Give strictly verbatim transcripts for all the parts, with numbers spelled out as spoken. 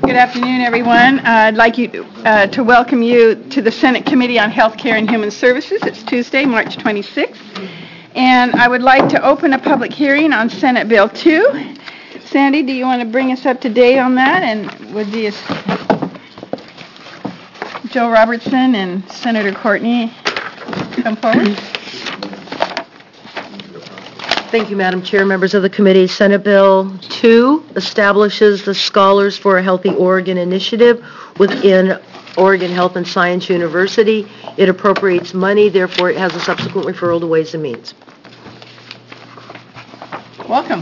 Good afternoon, everyone. Uh, I'd like you uh, to welcome you to the Senate Committee on Health Care and Human Services. It's Tuesday, March twenty-sixth. And I would like to open a public hearing on Senate Bill two. Sandy, do you want to bring us up to date on that? And would the Joe Robertson and Senator Courtney come forward? Thank you, Madam Chair, members of the committee. Senate Bill two establishes the Scholars for a Healthy Oregon initiative within Oregon Health and Science University. It appropriates money, therefore it has a subsequent referral to Ways and Means. Welcome.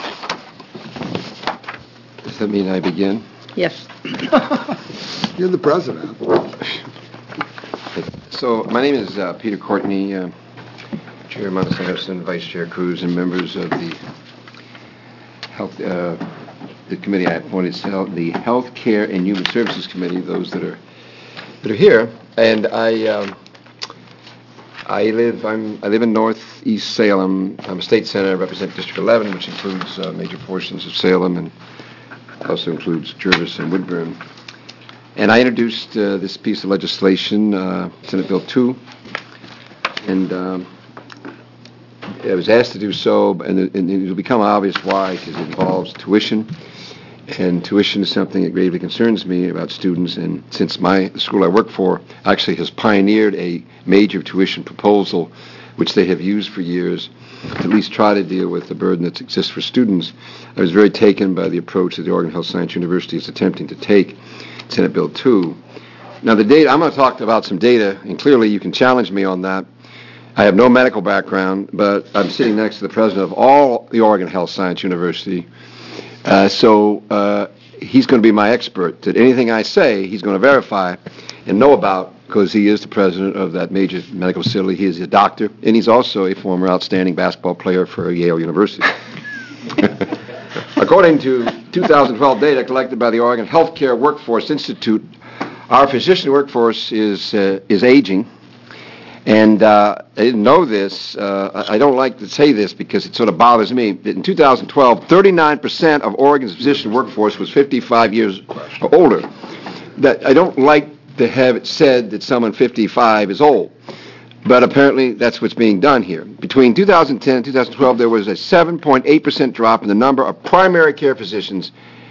Does that mean I begin? Yes. You're the president. So my name is uh, Peter Courtney, uh, Chair Montes Harrison, Vice Chair Cruz, and members of the health, uh, the committee I appointed, the Health Care and Human Services Committee. Those that are that are here, and I um, I live I'm I live in Northeast Salem. I'm a state senator. I represent District eleven, which includes uh, major portions of Salem and also includes Jervis and Woodburn. And I introduced uh, this piece of legislation, uh, Senate Bill two, and um, I was asked to do so, and, it, and it'll become obvious why, because it involves tuition, and tuition is something that gravely concerns me about students, and since my the school I work for actually has pioneered a major tuition proposal, which they have used for years, to at least try to deal with the burden that exists for students, I was very taken by the approach that the Oregon Health Science University is attempting to take, Senate Bill two. Now the data, I'm going to talk about some data, and clearly you can challenge me on that. I have no medical background, but I'm sitting next to the president of all the Oregon Health Science University, uh, so uh, he's going to be my expert. That anything I say, he's going to verify and know about, because he is the president of that major medical facility. He is a doctor, and he's also a former outstanding basketball player for Yale University. According to two thousand twelve data collected by the Oregon Healthcare Workforce Institute, our physician workforce is uh, is aging. And uh, I didn't know this. Uh, I don't like to say this because it sort of bothers me. In two thousand twelve, thirty-nine percent of Oregon's physician workforce was fifty-five years or older. That I don't like to have it said that someone fifty-five is old, but apparently that's what's being done here. Between two thousand ten and two thousand twelve, there was a seven point eight percent drop in the number of primary care physicians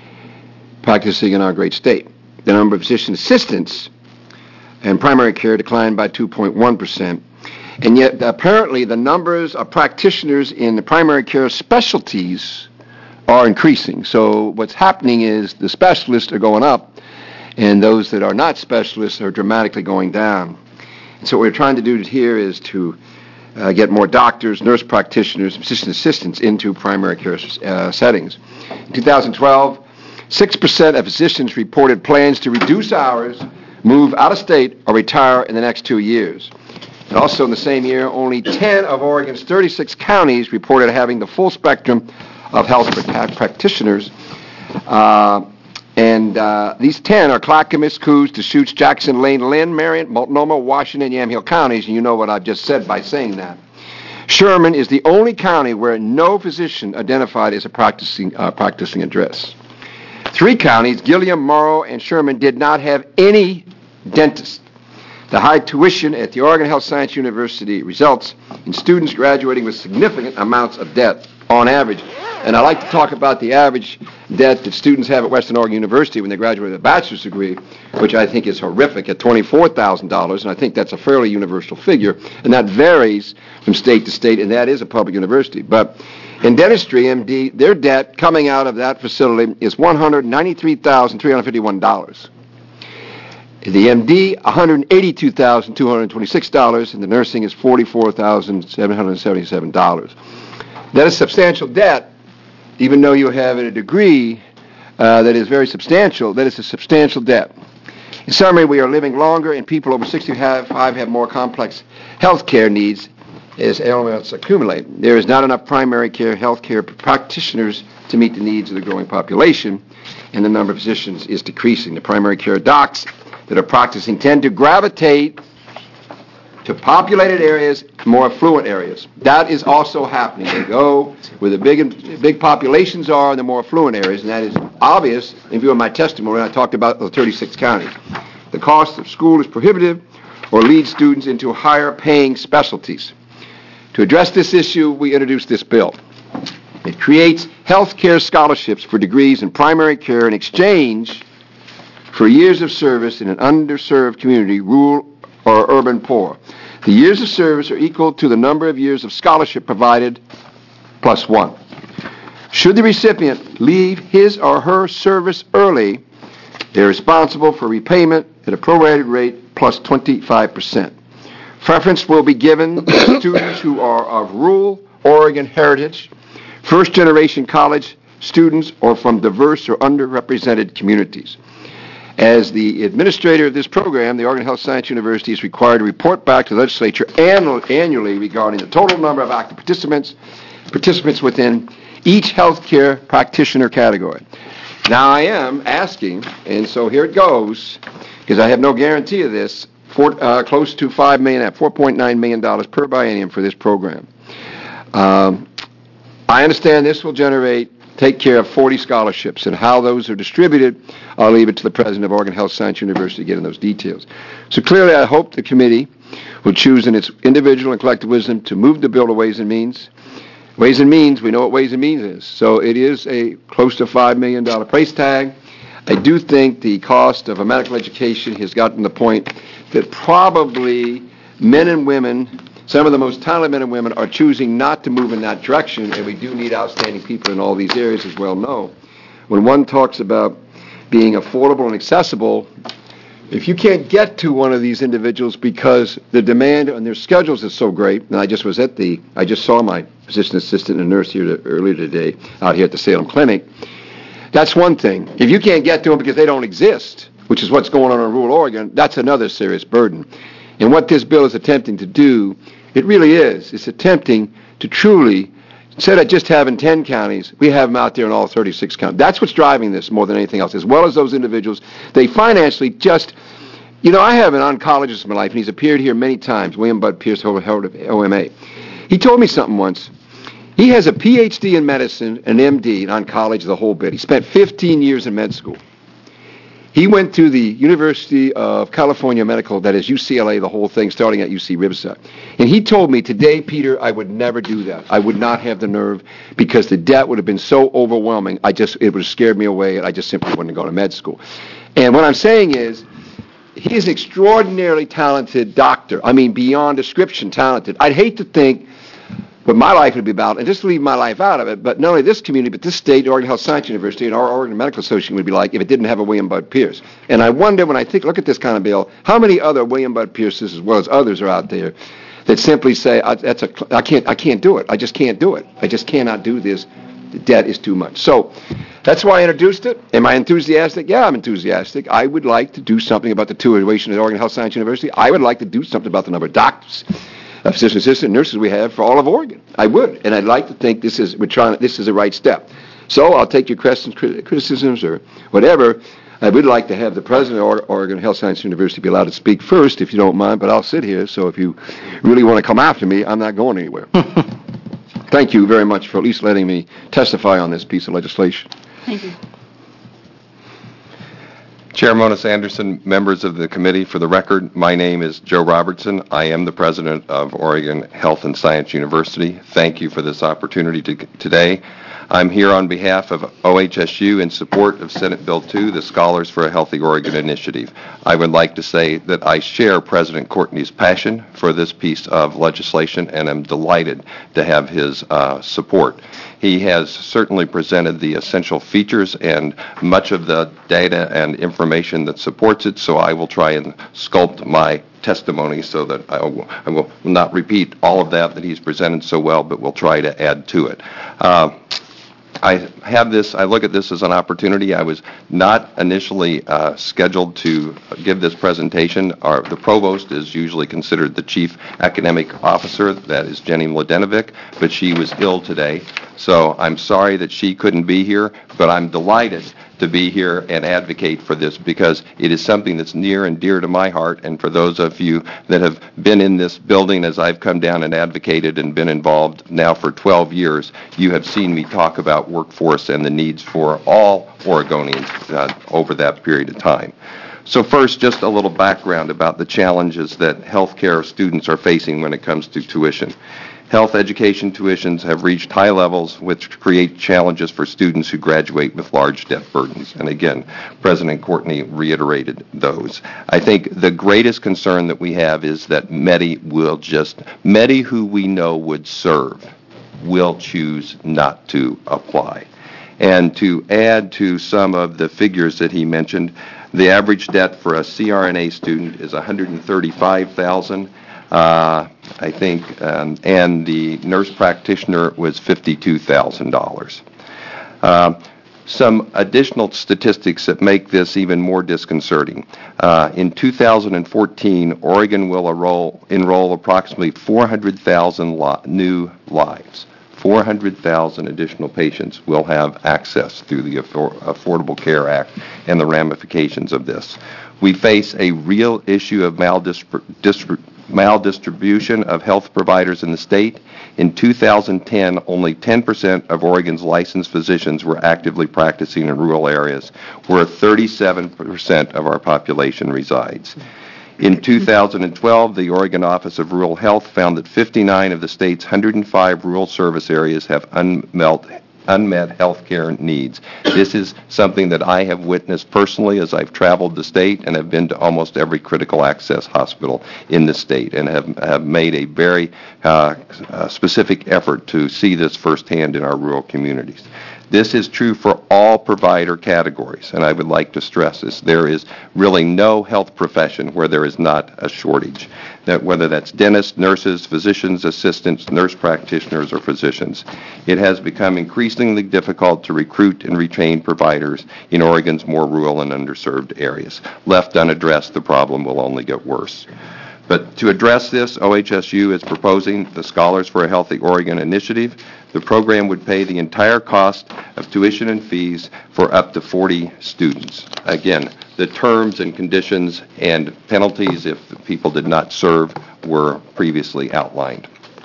practicing in our great state. The number of physician assistants and primary care declined by two point one percent. And yet, apparently, the numbers of practitioners in the primary care specialties are increasing. So what's happening is the specialists are going up, and those that are not specialists are dramatically going down. And so what we're trying to do here is to uh, get more doctors, nurse practitioners, physician assistants into primary care uh, settings. In two thousand twelve, six percent of physicians reported plans to reduce hours, move out of state, or retire in the next two years. And also in the same year, only ten of Oregon's thirty-six counties reported having the full spectrum of health practitioners. Uh, and uh, these ten are Clackamas, Coos, Deschutes, Jackson, Lane, Lynn, Marion, Multnomah, Washington, Yamhill counties, and you know what I've just said by saying that. Sherman is the only county where no physician identified as a practicing, uh, practicing address. Three counties, Gilliam, Morrow, and Sherman, did not have any dentist. The high tuition at the Oregon Health Science University results in students graduating with significant amounts of debt on average. And I like to talk about the average debt that students have at Western Oregon University when they graduate with a bachelor's degree, which I think is horrific, at twenty-four thousand dollars, and I think that's a fairly universal figure, and that varies from state to state, and that is a public university. But in dentistry, M D, their debt coming out of that facility is one hundred ninety-three thousand three hundred fifty-one dollars. The M D, one hundred eighty-two thousand two hundred twenty-six dollars, and the nursing is forty-four thousand seven hundred seventy-seven dollars. That is substantial debt, even though you have a degree uh, that is very substantial. That is a substantial debt. In summary, we are living longer, and people over sixty-five have more complex health care needs as ailments accumulate. There is not enough primary care health care practitioners to meet the needs of the growing population, and the number of physicians is decreasing. The primary care docs that are practicing tend to gravitate to to populated areas, more affluent areas. That is also happening. They go where the big big populations are in the more affluent areas, and that is obvious in view of my testimony when I talked about the thirty-six counties. The cost of school is prohibitive or leads students into higher paying specialties. To address this issue, we introduced this bill. It creates health care scholarships for degrees in primary care in exchange for years of service in an underserved community, rural or urban poor. The years of service are equal to the number of years of scholarship provided plus one. Should the recipient leave his or her service early, they are responsible for repayment at a prorated rate plus twenty-five percent. Preference will be given to students who are of rural Oregon heritage, first-generation college students, or from diverse or underrepresented communities. As the administrator of this program, the Oregon Health Science University is required to report back to the legislature annually regarding the total number of active participants, participants within each healthcare practitioner category. Now I am asking, and so here it goes, because I have no guarantee of this, for, uh, close to five million dollars, four point nine million dollars per biennium for this program. Um, I understand this will generate take care of forty scholarships, and how those are distributed, I'll leave it to the president of Oregon Health Science University to get in those details. So clearly, I hope the committee will choose in its individual and collective wisdom to move the bill to Ways and Means. Ways and Means, we know what Ways and Means is. So it is a close to five million dollars price tag. I do think the cost of a medical education has gotten to the point that probably men and women, some of the most talented men and women, are choosing not to move in that direction, and we do need outstanding people in all these areas, as well know. When one talks about being affordable and accessible, if you can't get to one of these individuals because the demand on their schedules is so great, and I just was at the, I just saw my physician assistant and nurse here to, earlier today out here at the Salem Clinic, that's one thing. If you can't get to them because they don't exist, which is what's going on in rural Oregon, that's another serious burden. And what this bill is attempting to do, it really is. It's attempting to truly, instead of just having ten counties, we have them out there in all thirty-six counties. That's what's driving this more than anything else, as well as those individuals. They financially just, you know, I have an oncologist in my life, and he's appeared here many times, William Bud Pierce, Howard of O M A. He told me something once. He has a P H D in medicine, an M D in oncology, the whole bit. He spent fifteen years in med school. He went to the University of California Medical, that is U C L A, the whole thing, starting at U C Riverside. And he told me, today, Peter, I would never do that. I would not have the nerve because the debt would have been so overwhelming. I just, it would have scared me away, and I just simply wouldn't go to med school. And what I'm saying is, he is an extraordinarily talented doctor. I mean, beyond description talented. I'd hate to think what my life would be about, and just leave my life out of it, but not only this community, but this state, Oregon Health Science University, and our Oregon Medical Association would be like if it didn't have a William Bud Pierce. And I wonder, when I think, look at this kind of bill, how many other William Bud Pierces, as well as others, are out there that simply say, I, that's a, I can't, I can't do it. I just can't do it. I just cannot do this. The debt is too much. So that's why I introduced it. Am I enthusiastic? Yeah, I'm enthusiastic. I would like to do something about the tuition at Oregon Health Science University. I would like to do something about the number of doctors, of physician assistant nurses we have for all of Oregon. I would, and I'd like to think this is we're trying. This is the right step. So I'll take your questions, criticisms, or whatever. I would like to have the president of Oregon Health Science University be allowed to speak first, if you don't mind. But I'll sit here. So if you really want to come after me, I'm not going anywhere. Thank you very much for at least letting me testify on this piece of legislation. Thank you. Chair Monis Anderson, members of the committee, for the record, my name is Joe Robertson. I am the president of Oregon Health and Science University. Thank you for this opportunity to, today. I'm here on behalf of O H S U in support of Senate Bill two, the Scholars for a Healthy Oregon Initiative. I would like to say that I share President Courtney's passion for this piece of legislation, and am delighted to have his uh, support. He has certainly presented the essential features and much of the data and information that supports it, so I will try and sculpt my testimony so that I will, I will not repeat all of that that he's presented so well, but we'll try to add to it. Uh, I have this, I look at this as an opportunity. I was not initially uh, scheduled to give this presentation. Our, the provost is usually considered the chief academic officer. That is Jenny Mladenovic, but she was ill today. So I'm sorry that she couldn't be here, but I'm delighted to be here and advocate for this because it is something that's near and dear to my heart. And for those of you that have been in this building as I've come down and advocated and been involved now for twelve years, you have seen me talk about workforce and the needs for all Oregonians uh, over that period of time. So first, just a little background about the challenges that healthcare students are facing when it comes to tuition. Health education tuitions have reached high levels, which create challenges for students who graduate with large debt burdens. And again, President Courtney reiterated those. I think the greatest concern that we have is that Medi will just, Medi who we know would serve, will choose not to apply. And to add to some of the figures that he mentioned, the average debt for a C R N A student is one hundred thirty-five thousand dollars. Uh, I think, um, and the nurse practitioner was fifty-two thousand dollars. Uh, some additional statistics that make this even more disconcerting. Uh, in two thousand fourteen, Oregon will enroll, enroll approximately four hundred thousand li- new lives. four hundred thousand additional patients will have access through the Affor- Affordable Care Act and the ramifications of this. We face a real issue of maldistribution maldistribution of health providers in the state. In two thousand ten, only ten percent of Oregon's licensed physicians were actively practicing in rural areas, where thirty-seven percent of our population resides. In two thousand twelve, the Oregon Office of Rural Health found that fifty-nine of the state's one hundred five rural service areas have unmet unmet health care needs. This is something that I have witnessed personally as I've traveled the state and have been to almost every critical access hospital in the state and have, have made a very uh, uh, specific effort to see this firsthand in our rural communities. This is true for all provider categories, and I would like to stress this. There is really no health profession where there is not a shortage, that whether that's dentists, nurses, physicians, assistants, nurse practitioners, or physicians. It has become increasingly difficult to recruit and retain providers in Oregon's more rural and underserved areas. Left unaddressed, the problem will only get worse. But to address this, O H S U is proposing the Scholars for a Healthy Oregon initiative. The program would pay the entire cost of tuition and fees for up to forty students. Again, the terms and conditions and penalties if people did not serve were previously outlined.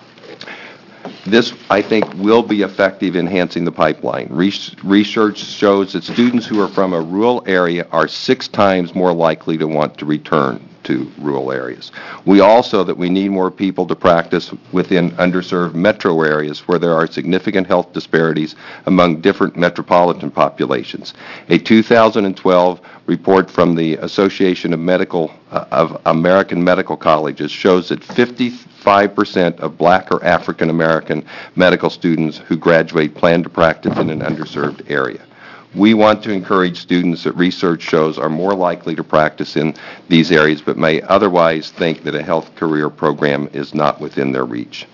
This, I think, will be effective in enhancing the pipeline. Research shows that students who are from a rural area are six times more likely to want to return to rural areas. We also that we need more people to practice within underserved metro areas where there are significant health disparities among different metropolitan populations. A two thousand twelve report from the Association of Medical uh, of American Medical Colleges shows that fifty-five percent of black or African American medical students who graduate plan to practice in an underserved area. We want to encourage students that research shows are more likely to practice in these areas but may otherwise think that a health career program is not within their reach.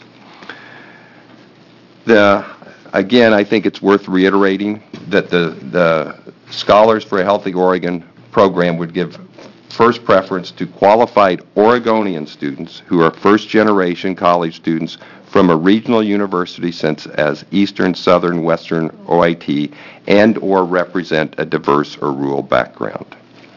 The, again, I think it's worth reiterating that the, the Scholars for a Healthy Oregon program would give first preference to qualified Oregonian students who are first-generation college students from a regional university such as Eastern, Southern, Western O I T and or represent a diverse or rural background.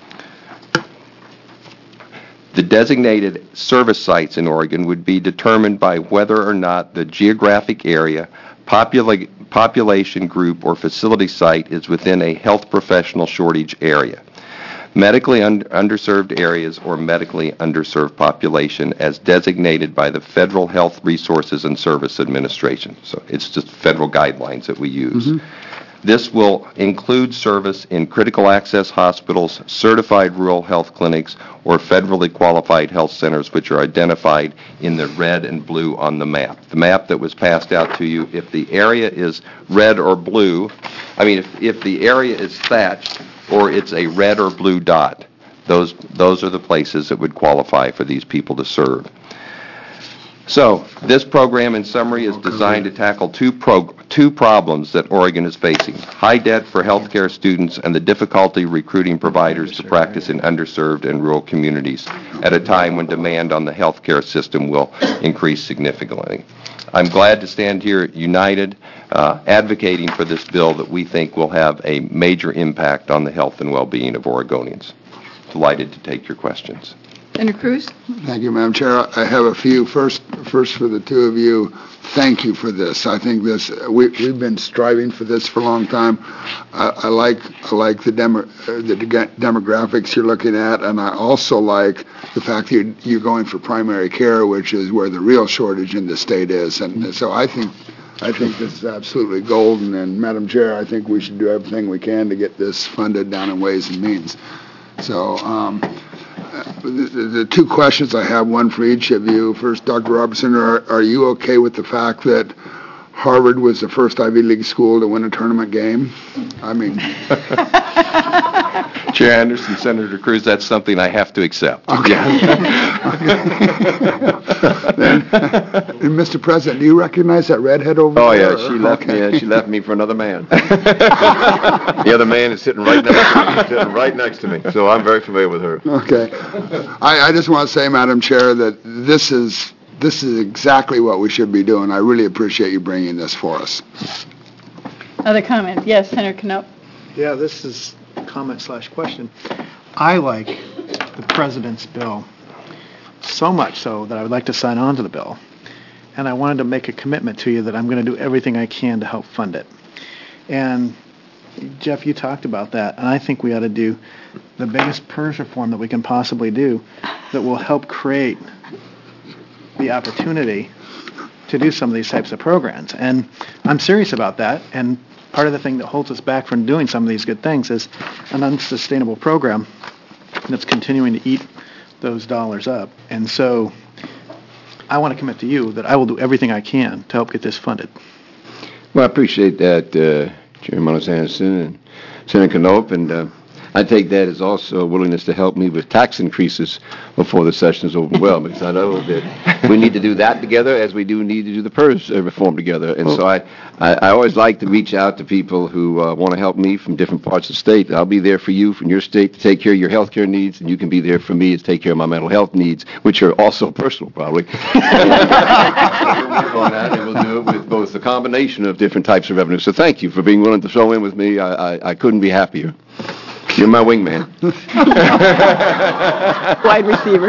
The designated service sites in Oregon would be determined by whether or not the geographic area, popula- population group, or facility site is within a health professional shortage area. Medically un- underserved areas or medically underserved population as designated by the Federal Health Resources and Service Administration. So it's just federal guidelines that we use. Mm-hmm. This will include service in critical access hospitals, certified rural health clinics, or federally qualified health centers, which are identified in the red and blue on the map. The map that was passed out to you, if the area is red or blue, I mean, if, if the area is thatched or it's a red or blue dot, those, those are the places that would qualify for these people to serve. So, this program, in summary, is designed to tackle two, prog- two problems that Oregon is facing: high debt for healthcare students and the difficulty recruiting providers to practice in underserved and rural communities at a time when demand on the healthcare system will increase significantly. I'm glad to stand here united, uh, advocating for this bill that we think will have a major impact on the health and well-being of Oregonians. Delighted to take your questions. Senator Cruz? Thank you, Madam Chair. I have a few. First, first for the two of you, thank you for this. I think this, we, we've been striving for this for a long time. I, I like I like the, demo, uh, the de- demographics you're looking at, and I also like the fact that you're, you're going for primary care, which is where the real shortage in the state is. And so I think I think this is absolutely golden. And Madam Chair, I think we should do everything we can to get this funded down in Ways and Means. So um, the, the, the two questions I have, one for each of you. First, Doctor Robertson, are, are you okay with the fact that Harvard was the first Ivy League school to win a tournament game? I mean... Chair Anderson, Senator Cruz, that's something I have to accept. Okay. then, and Mister President, do you recognize that redhead over Oh, there? yeah, she left okay. me. Uh, she left me for another man. The other man is sitting right next to me. He's sitting right next to me. So I'm very familiar with her. Okay. I, I just want to say, Madam Chair, that this is this is exactly what we should be doing. I really appreciate you bringing this for us. Other comments? Yes, Senator Knopp. Yeah, this is comment slash question. I like the President's bill so much so that I would like to sign on to the bill. And I wanted to make a commitment to you that I'm going to do everything I can to help fund it. And Jeff, you talked about that, and I think we ought to do the biggest PERS reform that we can possibly do that will help create the opportunity to do some of these types of programs. And I'm serious about that, and part of the thing that holds us back from doing some of these good things is an unsustainable program that's continuing to eat those dollars up. And so I want to commit to you that I will do everything I can to help get this funded. Well, I appreciate that, uh, Chairman Anderson and Senator Knopp, and uh, I take that as also a willingness to help me with tax increases before the session is over. Well, because I know that we need to do that together as we do need to do the PERS uh, reform together. And so I, I, I always like to reach out to people who uh, want to help me from different parts of the state. I'll be there for you from your state to take care of your health care needs, and you can be there for me to take care of my mental health needs, which are also personal, probably. We'll work on that, and we'll do it with both a combination of different types of revenue. So thank you for being willing to throw in with me. I, I, I couldn't be happier. You're my wingman. Wide receiver.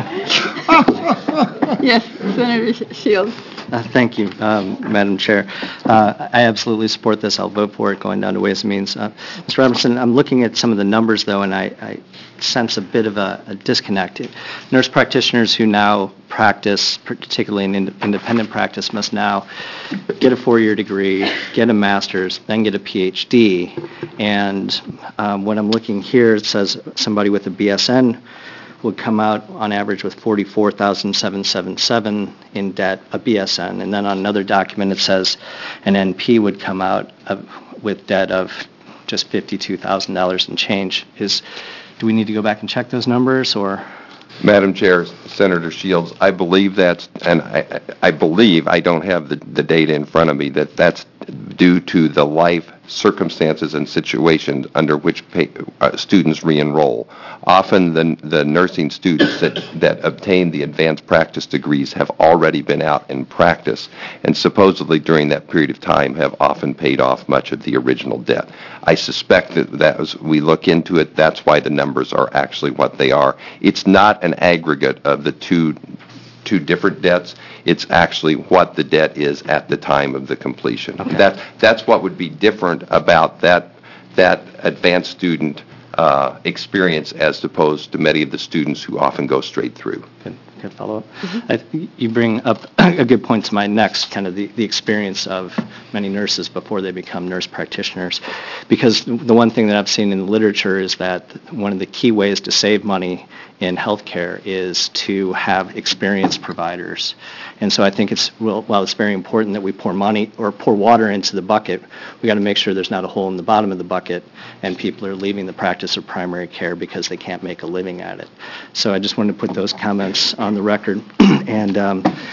Yes, Senator Shields. Uh, thank you, um, Madam Chair. Uh, I absolutely support this. I'll vote for it going down to Ways and Means. Uh, Mister Robertson, I'm looking at some of the numbers, though, and I, I sense a bit of a, a disconnect. Nurse practitioners who now practice, particularly in ind- independent practice, must now get a four-year degree, get a master's, then get a P H D. And um, when I'm looking here, it says somebody with a B S N would come out on average with forty-four thousand seven hundred seventy-seven in debt, a B S N. And then on another document it says an N P would come out of, with debt of just fifty-two thousand dollars and change. Is, do we need to go back and check those numbers, or? Madam Chair, Senator Shields, I believe that's, and I, I believe, I don't have the, the data in front of me, that that's due to the life circumstances and situations under which pay, uh, students re-enroll. Often the, the nursing students that, that obtain the advanced practice degrees have already been out in practice, and supposedly during that period of time have often paid off much of the original debt. I suspect that, that as we look into it, that's why the numbers are actually what they are. It's not an aggregate of the two two different debts. It's actually what the debt is at the time of the completion. Okay. That that's what would be different about that that advanced student uh, experience as opposed to many of the students who often go straight through. Good, good follow-up. Mm-hmm. I th- you bring up a good point to my next, kind of the, the experience of many nurses before they become nurse practitioners. Because the one thing that I've seen in the literature is that one of the key ways to save money in healthcare is to have experienced providers. And so I think it's, well, while it's very important that we pour money or pour water into the bucket, we got to make sure there's not a hole in the bottom of the bucket and people are leaving the practice of primary care because they can't make a living at it. So I just wanted to put those comments on the record. And um,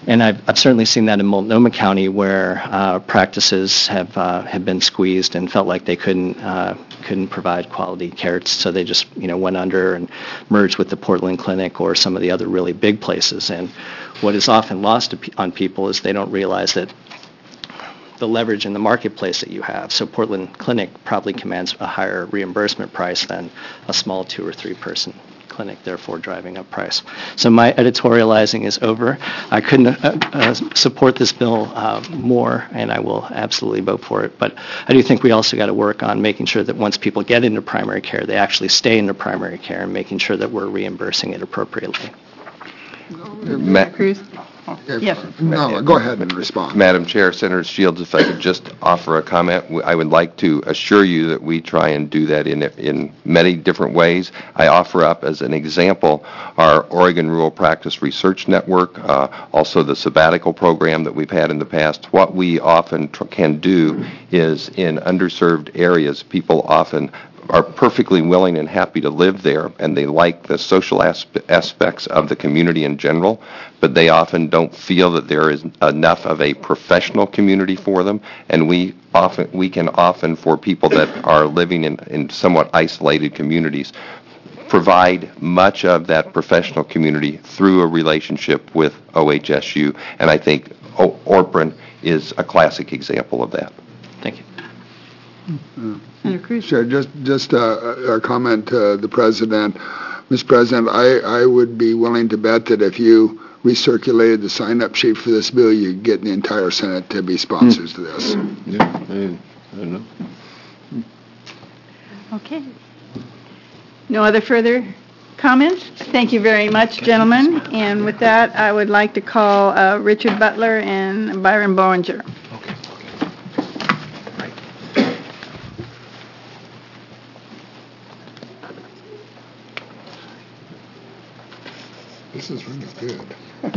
And I've, I've certainly seen that in Multnomah County, where uh, practices have uh, have been squeezed and felt like they couldn't uh, couldn't provide quality care, so they just you know went under and merged with the Portland Clinic or some of the other really big places. And what is often lost to pe- on people is they don't realize that the leverage in the marketplace that you have. So Portland Clinic probably commands a higher reimbursement price than a small two or three person clinic, therefore driving up price. So my editorializing is over. I couldn't uh, uh, support this bill uh, more, and I will absolutely vote for it. But I do think we also got to work on making sure that once people get into primary care, they actually stay into primary care, and making sure that we're reimbursing it appropriately. Ma- Cruz? If- Yes. No, go ahead and respond. Madam Chair, Senator Shields, if I could just offer a comment, I would like to assure you that we try and do that in in many different ways. I offer up as an example our Oregon Rural Practice Research Network, uh, also the sabbatical program that we've had in the past. What we often tr- can do is in underserved areas, people often are perfectly willing and happy to live there, and they like the social aspe- aspects of the community in general, but they often don't feel that there is enough of a professional community for them, and we often we can often, for people that are living in, in somewhat isolated communities, provide much of that professional community through a relationship with O H S U, and I think o- Orprin is a classic example of that. Thank you. Mm-hmm. Senator Cruz? Sure, just, just a, a comment to the President. Mister President, I, I would be willing to bet that if you recirculated the sign-up sheet for this bill, you'd get the entire Senate to be sponsors to this. Yeah, I, I don't know. Okay. No other further comments? Thank you very much, gentlemen. And with that, I would like to call uh, Richard Butler and Byron Bollinger. This is really good.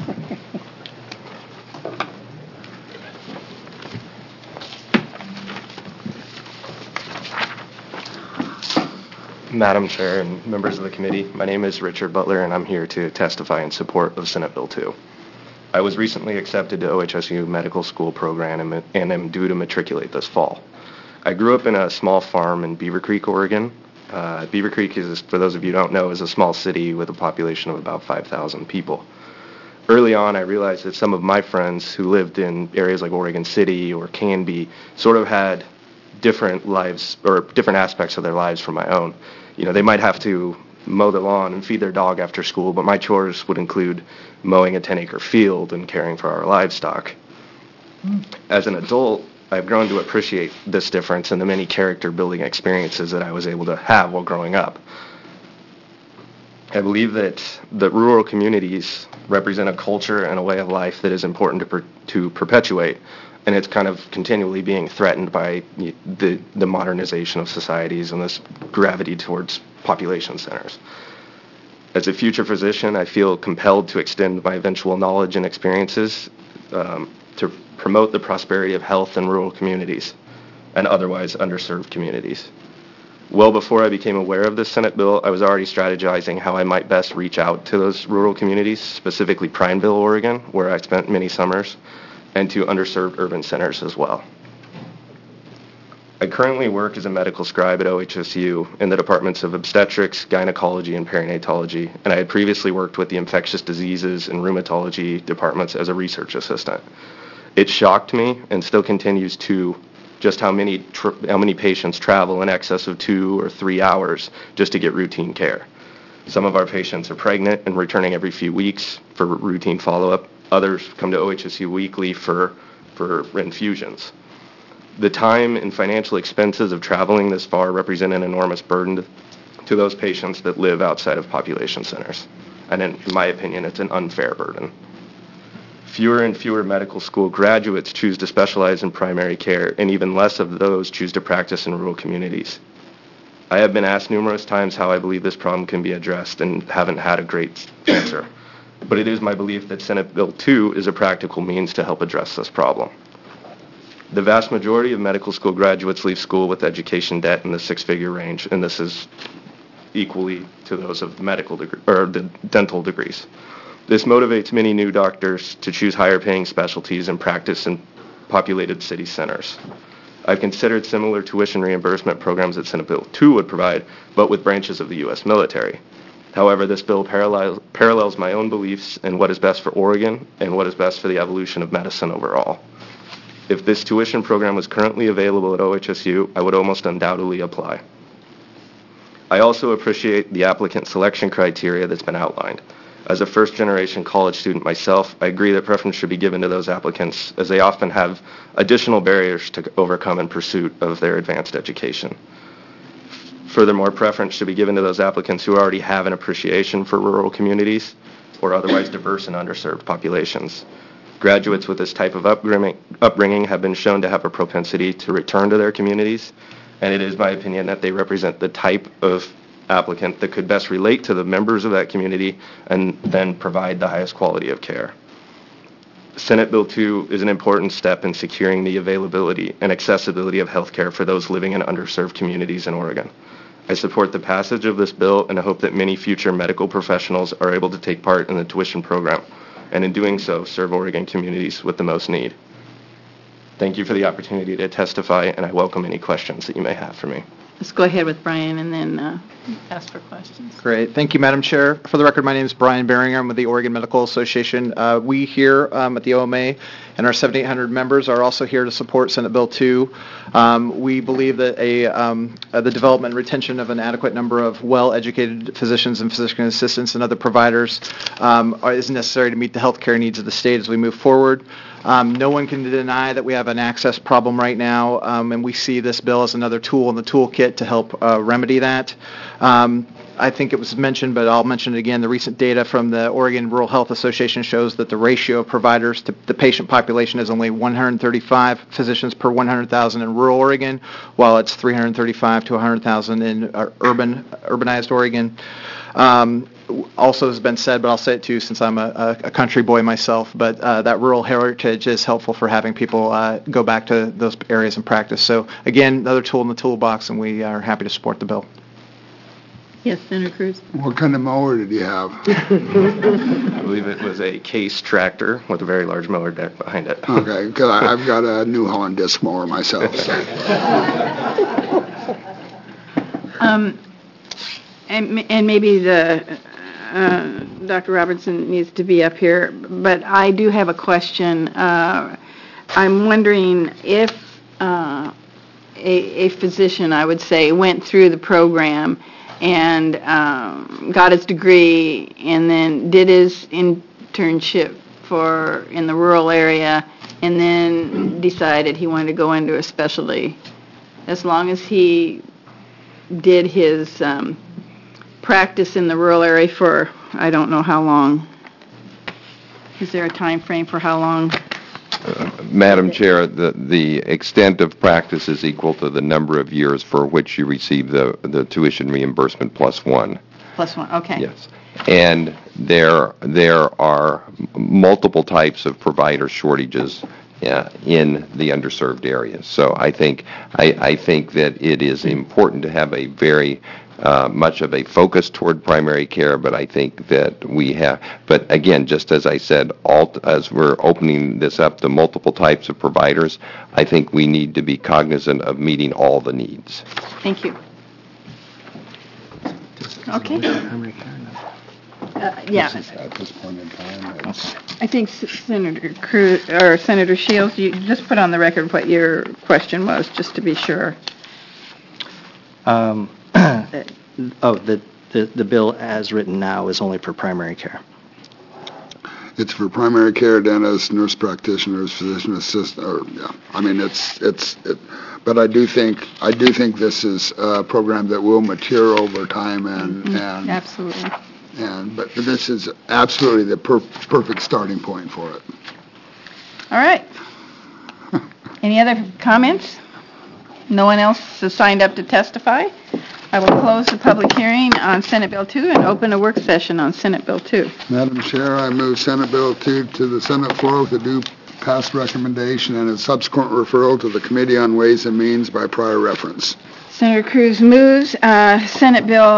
Madam Chair and members of the committee, my name is Richard Butler, and I'm here to testify in support of Senate Bill two. I was recently accepted to O H S U Medical School program and, and am due to matriculate this fall. I grew up in a small farm in Beaver Creek, Oregon. Uh, Beaver Creek is, for those of you who don't know, is a small city with a population of about five thousand people. Early on, I realized that some of my friends who lived in areas like Oregon City or Canby sort of had different lives or different aspects of their lives from my own. You know, they might have to mow the lawn and feed their dog after school, but my chores would include mowing a ten-acre field and caring for our livestock. As an adult, I've grown to appreciate this difference and the many character-building experiences that I was able to have while growing up. I believe that the rural communities represent a culture and a way of life that is important to per- to perpetuate, and it's kind of continually being threatened by the, the modernization of societies and this gravity towards population centers. As a future physician, I feel compelled to extend my eventual knowledge and experiences um, to promote the prosperity of health in rural communities and otherwise underserved communities. Well before I became aware of this Senate bill, I was already strategizing how I might best reach out to those rural communities, specifically Prineville, Oregon, where I spent many summers, and to underserved urban centers as well. I currently work as a medical scribe at O H S U in the departments of obstetrics, gynecology, and perinatology, and I had previously worked with the infectious diseases and rheumatology departments as a research assistant. It shocked me, and still continues to, just how many tr- how many patients travel in excess of two or three hours just to get routine care. Some of our patients are pregnant and returning every few weeks for routine follow-up. Others come to O H S U weekly for, for infusions. The time and financial expenses of traveling this far represent an enormous burden to those patients that live outside of population centers. And in my opinion, it's an unfair burden. Fewer and fewer medical school graduates choose to specialize in primary care, and even less of those choose to practice in rural communities. I have been asked numerous times how I believe this problem can be addressed and haven't had a great answer. But it is my belief that Senate Bill two is a practical means to help address this problem. The vast majority of medical school graduates leave school with education debt in the six-figure range, and this is equally to those of medical degree, or the dental degrees. This motivates many new doctors to choose higher-paying specialties and practice in populated city centers. I've considered similar tuition reimbursement programs that Senate Bill two would provide, but with branches of the U S military. However, this bill parallel, parallels my own beliefs in what is best for Oregon and what is best for the evolution of medicine overall. If this tuition program was currently available at O H S U, I would almost undoubtedly apply. I also appreciate the applicant selection criteria that's been outlined. As a first-generation college student myself, I agree that preference should be given to those applicants, as they often have additional barriers to overcome in pursuit of their advanced education. Furthermore, preference should be given to those applicants who already have an appreciation for rural communities or otherwise diverse and underserved populations. Graduates with this type of upbringing, upbringing have been shown to have a propensity to return to their communities, and it is my opinion that they represent the type of applicant that could best relate to the members of that community and then provide the highest quality of care. Senate Bill two is an important step in securing the availability and accessibility of health care for those living in underserved communities in Oregon. I support the passage of this bill and I hope that many future medical professionals are able to take part in the tuition program, and in doing so, serve Oregon communities with the most need. Thank you for the opportunity to testify, and I welcome any questions that you may have for me. Let's go ahead with Brian and then uh, ask for questions. Great. Thank you, Madam Chair. For the record, my name is Brian Beringer. I'm with the Oregon Medical Association. Uh, we here um, at the O M A and our seventy-eight hundred members are also here to support Senate Bill two. Um, we believe that a, um, uh, the development and retention of an adequate number of well-educated physicians and physician assistants and other providers um, are, is necessary to meet the health care needs of the state as we move forward. Um, no one can deny that we have an access problem right now, um, and we see this bill as another tool in the toolkit to help uh, remedy that. Um, I think it was mentioned, but I'll mention it again. The recent data from the Oregon Rural Health Association shows that the ratio of providers to the patient population is only one hundred thirty-five physicians per one hundred thousand in rural Oregon, while it's three hundred thirty-five to one hundred thousand in uh, urban, urbanized Oregon. Um, also has been said, but I'll say it too since I'm a, a country boy myself, but uh, that rural heritage is helpful for having people uh, go back to those areas and practice. So again, another tool in the toolbox, and we are happy to support the bill. Yes, Senator Cruz. What kind of mower did you have? I believe it was a Case tractor with a very large mower deck behind it. Okay, because I've got a New Holland disc mower myself. So. Um, and, and maybe the uh, Doctor Robertson needs to be up here, but I do have a question. Uh, I'm wondering if uh, a, a physician, I would say, went through the program and um, got his degree and then did his internship for in the rural area and then decided he wanted to go into a specialty. As long as he did his um, practice in the rural area for I don't know how long. Is there a time frame for how long? Uh, Madam Chair, the, the extent of practice is equal to the number of years for which you receive the, the tuition reimbursement plus one. Plus one, okay. Yes. And there, there are multiple types of provider shortages uh, in the underserved areas. So I think, I, I think that it is important to have a very Uh, much of a focus toward primary care, but I think that we have, but again, just as I said, all, as we're opening this up to multiple types of providers, I think we need to be cognizant of meeting all the needs. Thank you. Okay. Uh, yeah. At this point in time, it's, I think S- Senator Cruz, or Senator Shields, you just put on the record what your question was, just to be sure. Um, oh, the, the the bill as written now is only for primary care. it's for primary care dentists, nurse practitioners, physician assistant. Or yeah, I mean it's it's. It, but I do think I do think this is a program that will mature over time, and Mm-hmm. and Absolutely. and but this is absolutely the per- perfect starting point for it. All right. Any other comments? No one else has signed up to testify? I will close the public hearing on Senate Bill two and open a work session on Senate Bill two. Madam Chair, I move Senate Bill two to the Senate floor with a due pass recommendation and a subsequent referral to the Committee on Ways and Means by prior reference. Senator Cruz moves uh, Senate Bill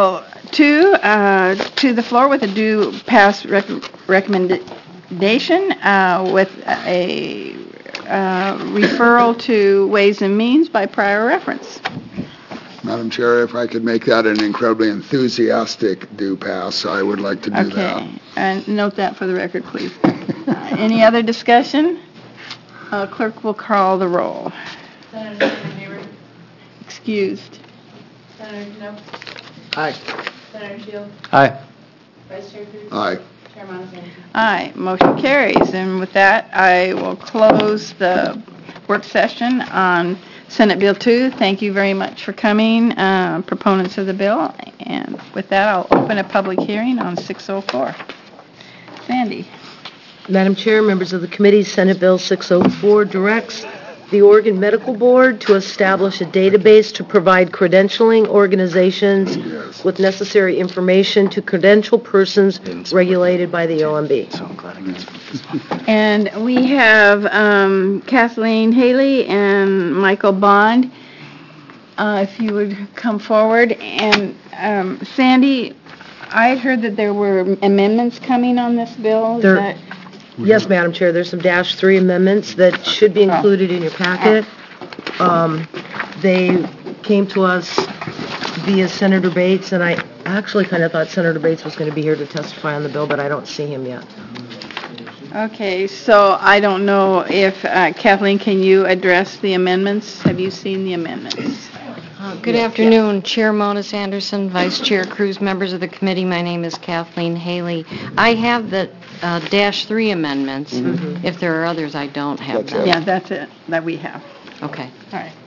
two uh, to the floor with a due pass rec- recommendation uh, with a uh, referral to Ways and Means by prior reference. Madam Chair, if I could make that an incredibly enthusiastic do pass, I would like to do that. Okay, and note that for the record, please. Uh, Any other discussion? Uh, Clerk will call the roll. Senator Hayward, Excused. Senator Snow, Aye. Senator Shields, Aye. Vice Chair Cruz, Aye. Chair Montezuma. Aye, motion carries. And with that, I will close the work session on Senate Bill two. Thank you very much for coming, uh, proponents of the bill. And with that, I'll open a public hearing on six oh four. Sandy. Madam Chair, members of the committee, Senate Bill six oh four directs the Oregon Medical Board to establish a database to provide credentialing organizations Yes. with necessary information to credential persons regulated by the O M B. So I'm glad I got And we have um, Kathleen Haley and Michael Bond. Uh, If you would come forward. And um, Sandy, I had heard that there were amendments coming on this bill. Is There- that- Yes, Madam Chair, there's some dash three amendments that should be included in your packet. Um, They came to us via Senator Bates, and I actually kind of thought Senator Bates was going to be here to testify on the bill, but I don't see him yet. Okay, so I don't know if, uh, Kathleen, can you address the amendments? Have you seen the amendments? Uh, Good afternoon, Chair Mona Sanderson, Vice Chair Cruz, members of the committee. My name is Kathleen Haley. I have the uh, dash three amendments. If there are others, I don't have That's them. it. Yeah, that's it, that we have. Okay. All right.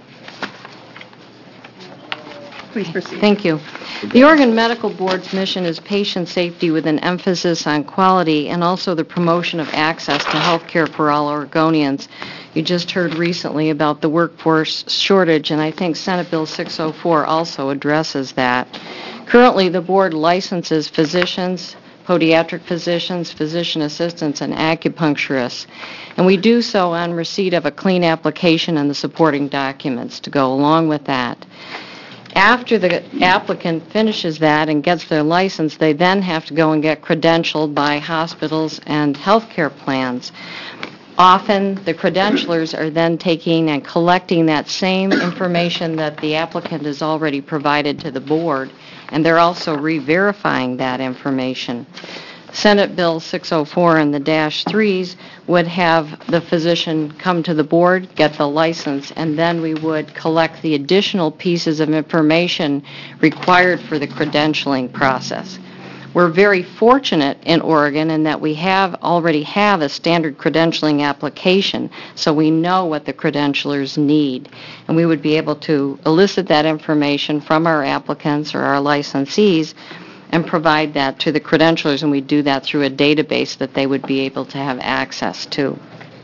Please proceed. Thank you. The Oregon Medical Board's mission is patient safety with an emphasis on quality and also the promotion of access to health care for all Oregonians. You just heard recently about the workforce shortage, and I think Senate Bill six oh four also addresses that. Currently, the board licenses physicians, podiatric physicians, physician assistants, and acupuncturists, and we do so on receipt of a clean application and the supporting documents to go along with that. After the applicant finishes that and gets their license, they then have to go and get credentialed by hospitals and healthcare plans. Often, the credentialers are then taking and collecting that same information that the applicant has already provided to the board, and they're also re-verifying that information. Senate Bill six oh four and the dash threes would have the physician come to the board, get the license, and then we would collect the additional pieces of information required for the credentialing process. We're very fortunate in Oregon in that we have already have a standard credentialing application, so we know what the credentialers need. And we would be able to elicit that information from our applicants or our licensees and provide that to the credentialers, and we do that through a database that they would be able to have access to.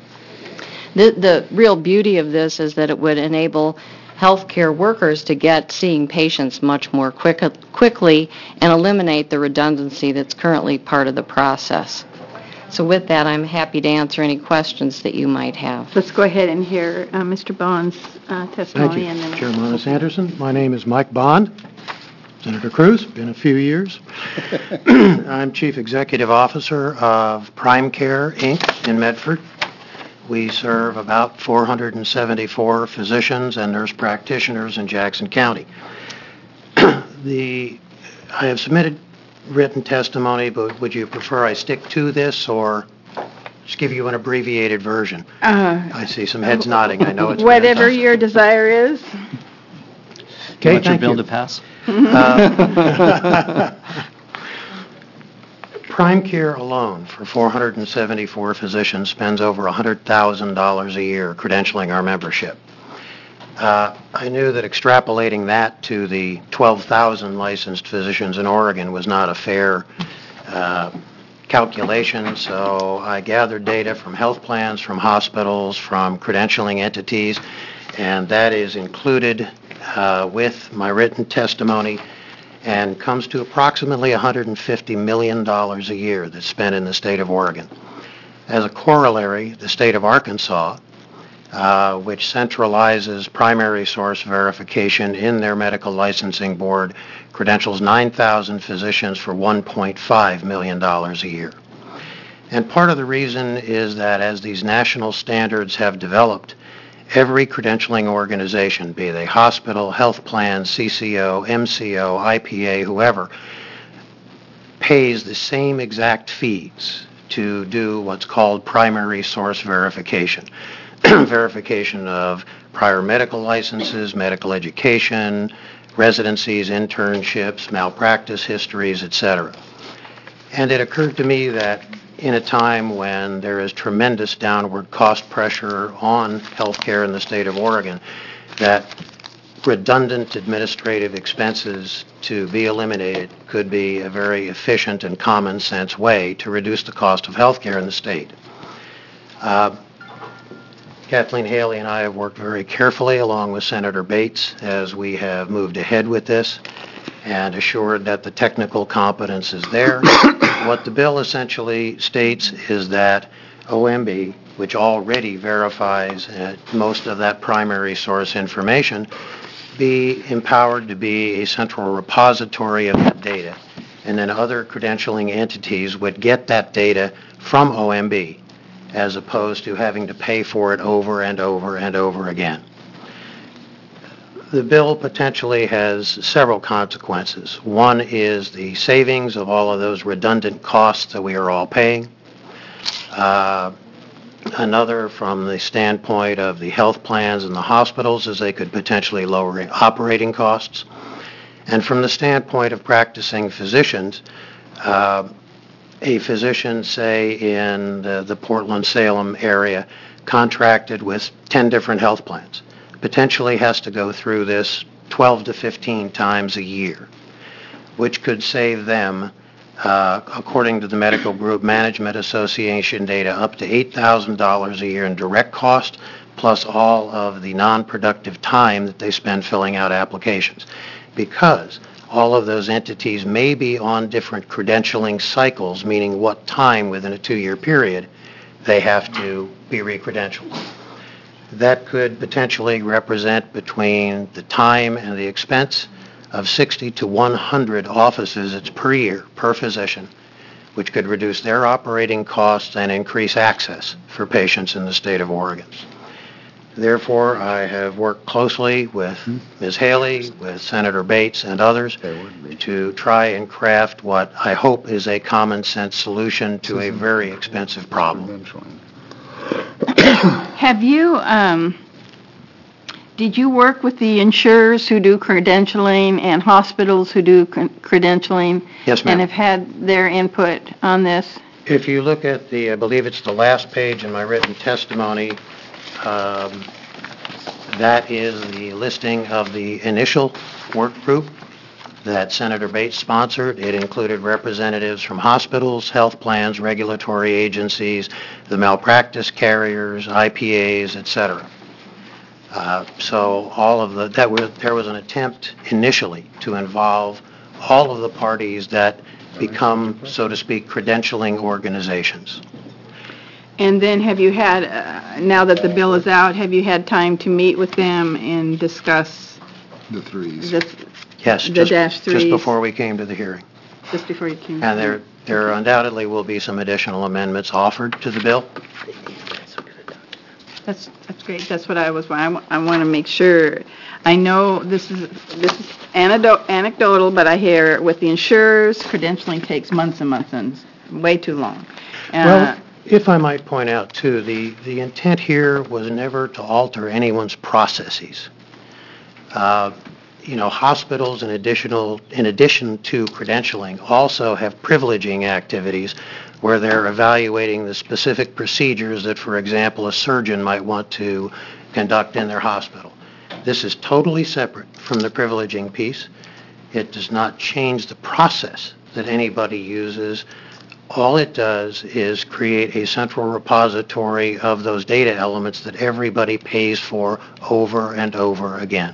The, the real beauty of this is that it would enable healthcare workers to get seeing patients much more quick, quickly and eliminate the redundancy that's currently part of the process. So with that, I'm happy to answer any questions that you might have. Let's go ahead and hear uh, Mister Bond's uh, testimony. Thank you, and then Chair Mona Sanderson. My name is Mike Bond. Senator Cruz, been a few years. I'm Chief Executive Officer of Prime Care, Incorporated in Medford. We serve about four hundred seventy-four physicians and nurse practitioners in Jackson County. the, I have submitted written testimony, but would you prefer I stick to this or just give you an abbreviated version? Uh, I see some heads nodding. I know it's been a Whatever tough- your desire is. Okay, Want your thank bill you. to pass? Uh, Prime Care alone, for four hundred seventy-four physicians, spends over one hundred thousand dollars a year credentialing our membership. Uh, I knew that extrapolating that to the twelve thousand licensed physicians in Oregon was not a fair uh, calculation, so I gathered data from health plans, from hospitals, from credentialing entities, and that is included uh, with my written testimony and comes to approximately one hundred fifty million dollars a year that's spent in the state of Oregon. As a corollary, the state of Arkansas uh, which centralizes primary source verification in their medical licensing board, credentials nine thousand physicians for one point five million dollars a year. And part of the reason is that as these national standards have developed, every credentialing organization, be they hospital, health plan, C C O, M C O, I P A, whoever, pays the same exact fees to do what's called primary source verification. Verification of prior medical licenses, medical education, residencies, internships, malpractice histories, et cetera. And it occurred to me that in a time when there is tremendous downward cost pressure on healthcare in the state of Oregon, that redundant administrative expenses to be eliminated could be a very efficient and common sense way to reduce the cost of healthcare in the state. Uh, Kathleen Haley and I have worked very carefully along with Senator Bates as we have moved ahead with this and assured that the technical competence is there. What the bill essentially states is that O M B, which already verifies uh, most of that primary source information, be empowered to be a central repository of that data, and then other credentialing entities would get that data from O M B as opposed to having to pay for it over and over and over again. The bill potentially has several consequences. One is the savings of all of those redundant costs that we are all paying. Uh, another, from the standpoint of the health plans and the hospitals, is they could potentially lower operating costs. And from the standpoint of practicing physicians, uh, a physician, say, in the, the Portland-Salem area, contracted with ten different health plans, potentially has to go through this twelve to fifteen times a year, which could save them, uh, according to the Medical Group Management Association data, up to eight thousand dollars a year in direct cost, plus all of the non-productive time that they spend filling out applications. Because all of those entities may be on different credentialing cycles, meaning what time within a two-year period they have to be re-credentialed. That could potentially represent between the time and the expense of sixty to one hundred office visits per year per physician, which could reduce their operating costs and increase access for patients in the state of Oregon. Therefore, I have worked closely with Miz Haley, with Senator Bates and others to try and craft what I hope is a common sense solution to a very expensive problem. Have you, um, did you work with the insurers who do credentialing and hospitals who do cr- credentialing? Yes, ma'am. And have had their input on this? If you look at the, I believe it's the last page in my written testimony, um, that is the listing of the initial work group that Senator Bates sponsored. It included representatives from hospitals, health plans, regulatory agencies, the malpractice carriers, I P As, et cetera. Uh, so all of the, that was, there was an attempt initially to involve all of the parties that become, so to speak, credentialing organizations. And then have you had, uh, now that the bill is out, have you had time to meet with them and discuss The threes. this, Yes, the just, dash threes? just before we came to the hearing. Just before you came? And there, there undoubtedly will be some additional amendments offered to the bill. That's, that's great. That's what I was, I want to make sure. I know this is, this is anecdo- anecdotal, but I hear with the insurers, credentialing takes months and months and way too long. Uh, Well, if I might point out, too, the, the intent here was never to alter anyone's processes. Uh, you know, hospitals, in, additional, in addition to credentialing, also have privileging activities where they're evaluating the specific procedures that, for example, a surgeon might want to conduct in their hospital. This is totally separate from the privileging piece. It does not change the process that anybody uses. All it does is create a central repository of those data elements that everybody pays for over and over again.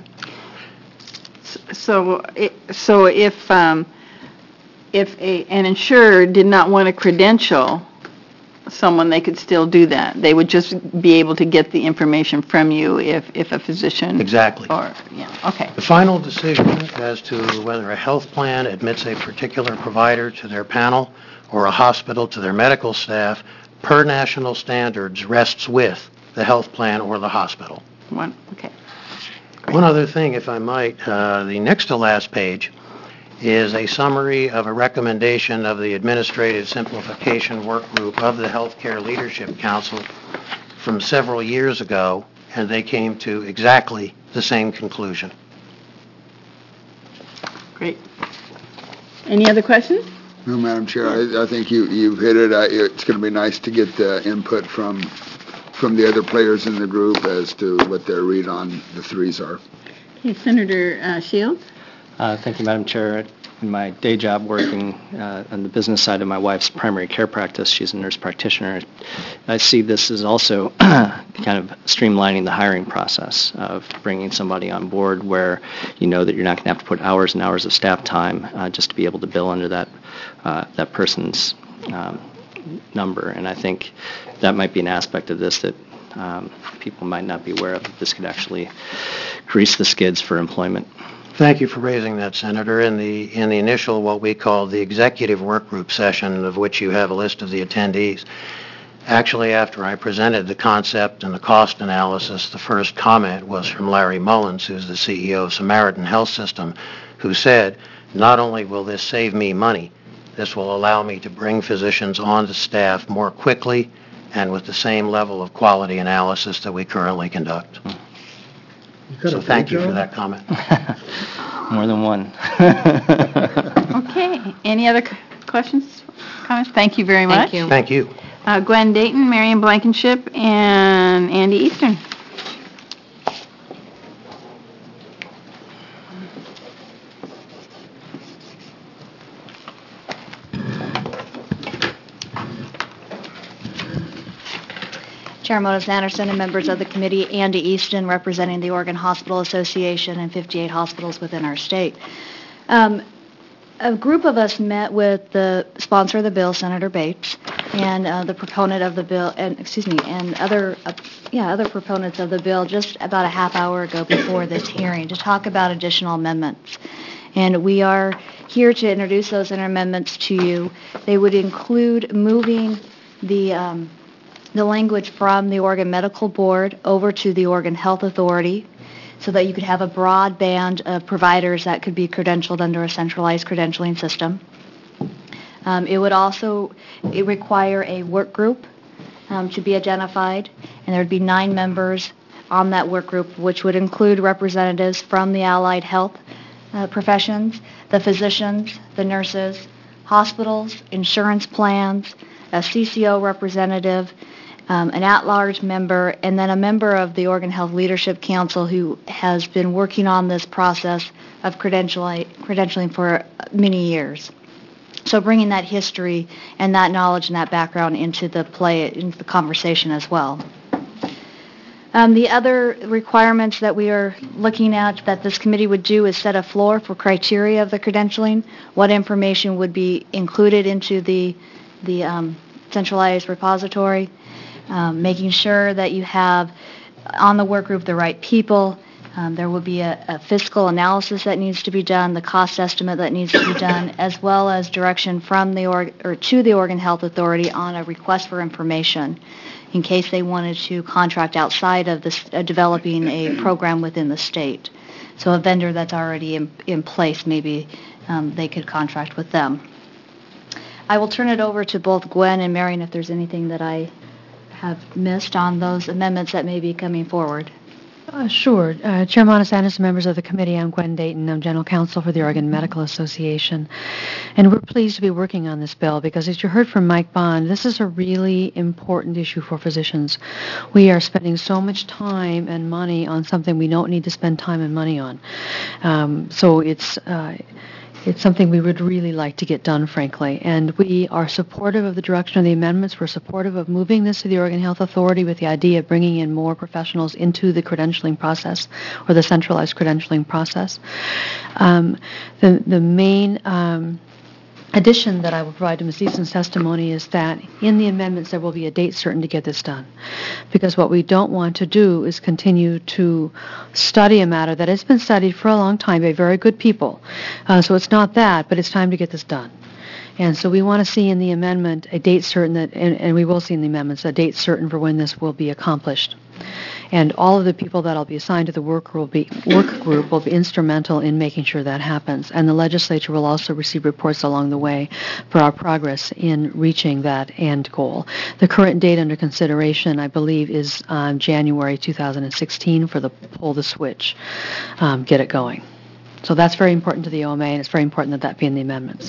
So, it- so if, um, if a, an insurer did not want to credential someone, they could still do that. They would just be able to get the information from you if, if a physician... Exactly. Or, yeah, okay. The final decision as to whether a health plan admits a particular provider to their panel or a hospital to their medical staff per national standards rests with the health plan or the hospital. One, okay. One other thing, if I might, uh, the next to last page is a summary of a recommendation of the Administrative Simplification Work Group of the Healthcare Leadership Council from several years ago, and they came to exactly the same conclusion. Great. Any other questions? No, Madam Chair, I, I think you, you've hit it. I, it's going to be nice to get the input from from the other players in the group as to what their read on the threes are. Okay, Senator uh, Shields. Uh, Thank you, Madam Chair. In my day job working uh, on the business side of my wife's primary care practice, she's a nurse practitioner, I see this as also kind of streamlining the hiring process of bringing somebody on board where you know that you're not going to have to put hours and hours of staff time uh, just to be able to bill under that, uh, that person's um, number. And I think that might be an aspect of this that um, people might not be aware of. This could actually grease the skids for employment. Thank you for raising that, Senator. In the in the initial, what we call the executive work group session, of which you have a list of the attendees, actually after I presented the concept and the cost analysis, the first comment was from Larry Mullins, who's the C E O of Samaritan Health System, who said, not only will this save me money, this will allow me to bring physicians on to staff more quickly and with the same level of quality analysis that we currently conduct. So thank you for that comment. More than one. Okay. Any other c- questions, comments? Thank you very much. Thank you. Thank you. Uh, Gwen Dayton, Marion Blankenship, and Andy Eastern. Chair Monos Anderson and members of the committee, Andy Easton representing the Oregon Hospital Association and fifty-eight hospitals within our state. Um, a group of us met with the sponsor of the bill, Senator Bates, and uh, the proponent of the bill, and excuse me, and other, uh, yeah, other proponents of the bill just about a half hour ago before this hearing to talk about additional amendments. And we are here to introduce those amendments to you. They would include moving the um, the language from the Oregon Medical Board over to the Oregon Health Authority so that you could have a broad band of providers that could be credentialed under a centralized credentialing system. Um, it would also it require a work group um, to be identified, and there would be nine members on that work group, which would include representatives from the allied health uh, professions, the physicians, the nurses, hospitals, insurance plans, a C C O representative, Um, an at-large member, and then a member of the Oregon Health Leadership Council who has been working on this process of credentialing, credentialing for many years. So bringing that history and that knowledge and that background into the play, into the conversation as well. Um, the other requirements that we are looking at that this committee would do is set a floor for criteria of the credentialing, what information would be included into the, the um, centralized repository, Um, making sure that you have on the work group the right people. Um, there will be a, a fiscal analysis that needs to be done, the cost estimate that needs to be done, as well as direction from the org- or to the Oregon Health Authority on a request for information in case they wanted to contract outside of this, uh, developing a program within the state. So a vendor that's already in, in place, maybe um, they could contract with them. I will turn it over to both Gwen and Marion if there's anything that I have missed on those amendments that may be coming forward. Uh, sure. Uh, Chair Monos-Anderson, members of the committee, I'm Gwen Dayton. I'm General Counsel for the Oregon Medical Association. And we're pleased to be working on this bill because, as you heard from Mike Bond, this is a really important issue for physicians. We are spending so much time and money on something we don't need to spend time and money on. Um, so it's... Uh, It's something we would really like to get done, frankly. And we are supportive of the direction of the amendments. We're supportive of moving this to the Oregon Health Authority with the idea of bringing in more professionals into the credentialing process or the centralized credentialing process. Um, the, the main um, addition that I will provide to Miz Easton's testimony is that in the amendments there will be a date certain to get this done. Because what we don't want to do is continue to study a matter that has been studied for a long time by very good people. Uh, so it's not that, but it's time to get this done. And so we want to see in the amendment a date certain that, and, and we will see in the amendments, a date certain for when this will be accomplished. And all of the people that will be assigned to the work group, will be, work group will be instrumental in making sure that happens. And the legislature will also receive reports along the way for our progress in reaching that end goal. The current date under consideration, I believe, is um, January two thousand sixteen for the pull the switch, um, get it going. So that's very important to the O M A, and it's very important that that be in the amendments.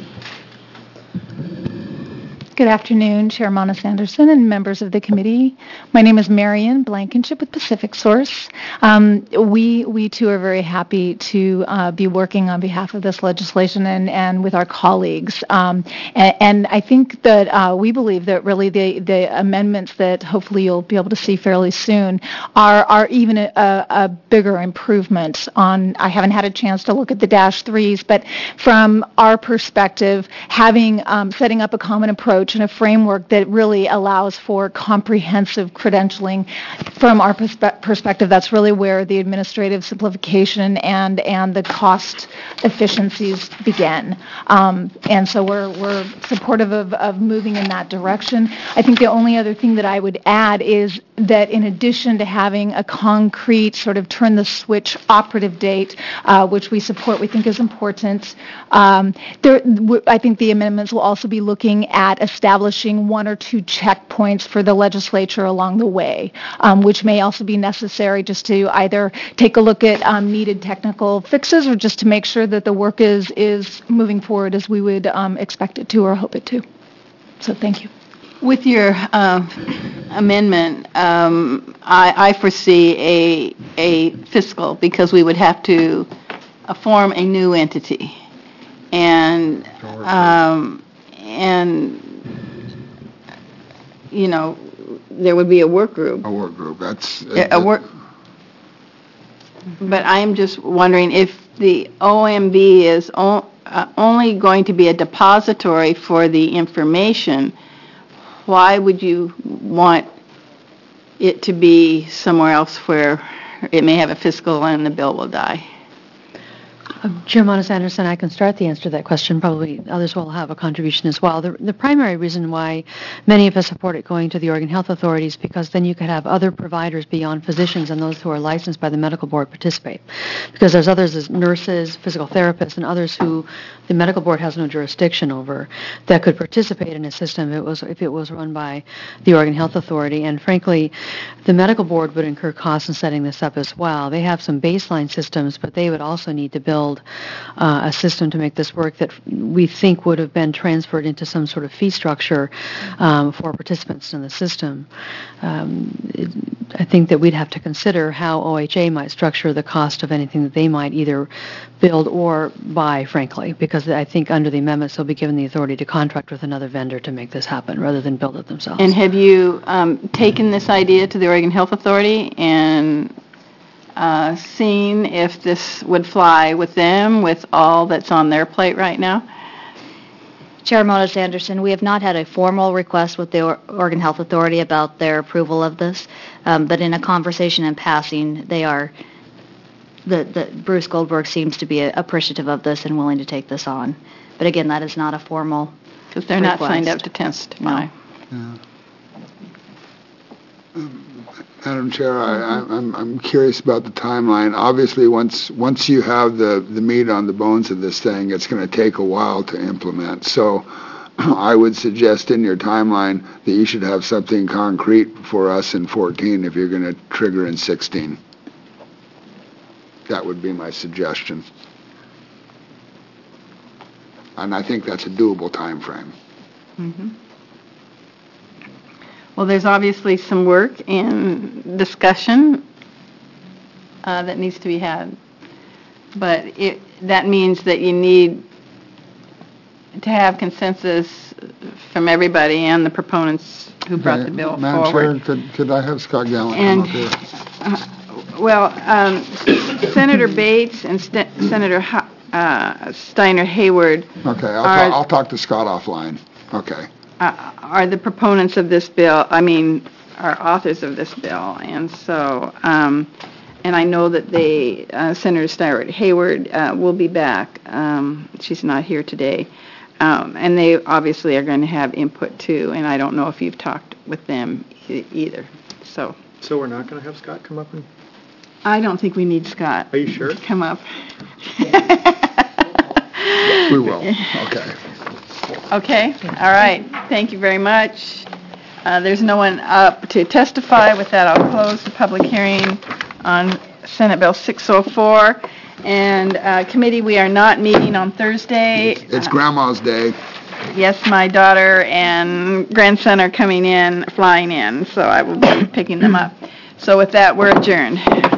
Good afternoon, Chair Monis Anderson and members of the committee. My name is Marion Blankenship with Pacific Source. Um, we, we too are very happy to uh, be working on behalf of this legislation and, and with our colleagues. Um, and, and I think that uh, we believe that really the, the amendments that hopefully you'll be able to see fairly soon are, are even a, a bigger improvement on, I haven't had a chance to look at the dash threes, but from our perspective, having, um, setting up a common approach and a framework that really allows for comprehensive credentialing. From our perspe- perspective, that's really where the administrative simplification and and the cost efficiencies begin. Um, and so we're we're supportive of, of moving in that direction. I think the only other thing that I would add is that in addition to having a concrete sort of turn the switch operative date, uh, which we support, we think is important, um, there, w- I think the amendments will also be looking at establishing one or two checkpoints for the legislature along the way, um, which may also be necessary just to either take a look at um, needed technical fixes or just to make sure that the work is, is moving forward as we would um, expect it to or hope it to. So thank you. With your uh, amendment, um, I, I foresee a, a fiscal because we would have to uh, form a new entity. And, um, and you know, there would be a work group. A work group, that's... A, a work. But I am just wondering if the O M B is o- uh, only going to be a depository for the information, why would you want it to be somewhere else where it may have a fiscal and the bill will die? Uh, Chair Monis Anderson, I can start the answer to that question. Probably others will have a contribution as well. The, the primary reason why many of us support it going to the Oregon Health Authority is because then you could have other providers beyond physicians and those who are licensed by the medical board participate. Because there's others as nurses, physical therapists, and others who the medical board has no jurisdiction over that could participate in a system if it was, if it was run by the Oregon Health Authority. And frankly, the medical board would incur costs in setting this up as well. They have some baseline systems, but they would also need to build uh, a system to make this work that we think would have been transferred into some sort of fee structure um, for participants in the system. Um, it, I think that we'd have to consider how O H A might structure the cost of anything that they might either build or buy, frankly, because I think under the amendments they'll be given the authority to contract with another vendor to make this happen rather than build it themselves. And have you um, taken this idea to the Oregon Health Authority and uh, seen if this would fly with them with all that's on their plate right now? Chair Monis Anderson, we have not had a formal request with the or- Oregon Health Authority about their approval of this, um, but in a conversation in passing, they are, the, the Bruce Goldberg seems to be appreciative of this and willing to take this on. But again, that is not a formal Because they're request. not signed up to testify. Yeah. Um, Madam Chair, I, I, I'm, I'm curious about the timeline. Obviously, once once you have the, the meat on the bones of this thing, it's going to take a while to implement. So I would suggest in your timeline that you should have something concrete for us in fourteen if you're going to trigger in sixteen. That would be my suggestion. And I think that's a doable time frame. Mm-hmm. Well, there's obviously some work and discussion uh, that needs to be had. But it, that means that you need to have consensus from everybody and the proponents who brought the bill Madam forward. Chair, could, could I have Scott Gallant And, come up here? uh, well, um, Senator Bates and St- Senator Ho- uh, Steiner Hayward Okay, I'll, Are- ta- I'll talk to Scott offline. Okay. uh, are the proponents of this bill, I mean, are authors of this bill. And so, um, and I know that they, uh, Senator Steiner Hayward uh, will be back. Um, She's not here today. Um, And they obviously are going to have input too, and I don't know if you've talked with them e- either. So So we're not going to have Scott come up and, I don't think we need Scott are you sure? to come up. We will. Okay. Okay, all right, thank you very much. Uh, There's no one up to testify. With that, I'll close the public hearing on Senate Bill six oh four. And uh, committee, we are not meeting on Thursday. It's Grandma's Day. Yes, my daughter and grandson are coming in, flying in, so I will be picking them up. So with that, we're adjourned.